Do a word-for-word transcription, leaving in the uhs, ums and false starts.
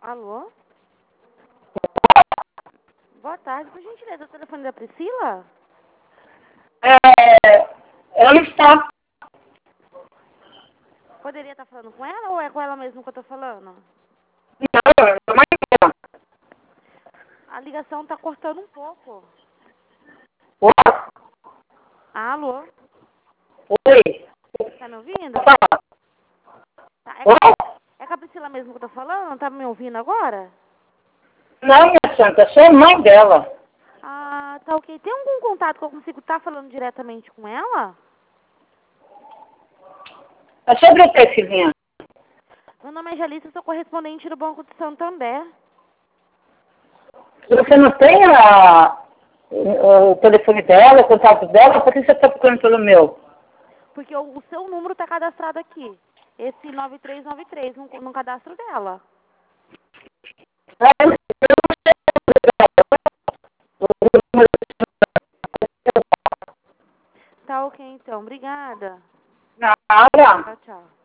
Alô? Boa tarde, por gentileza, o telefone da Priscila? É, ela está. Poderia estar falando com ela ou é com ela mesmo que eu tô falando? Não, é uma irmã. A ligação tá cortando um pouco. Oi? Alô? Oi? Tá me ouvindo? Fala. Tá, é, com a, Oi? é com a Priscila mesmo que eu tô falando? Tá me ouvindo agora? Não, minha santa, eu sou a mãe dela. Ah, tá ok. Tem algum contato que eu consigo estar falando diretamente com ela? É sobre o que, filhinha? Meu nome é Jalissa, eu sou correspondente do Banco de Santander. Você não tem a, o, o telefone dela, o contato dela? Por que você está procurando pelo meu? Porque o, o seu número tá cadastrado aqui. Esse nove três nove três no, no cadastro dela. Ah, eu não sei. Tá ok, então. Obrigada. Nada. Tchau, tchau.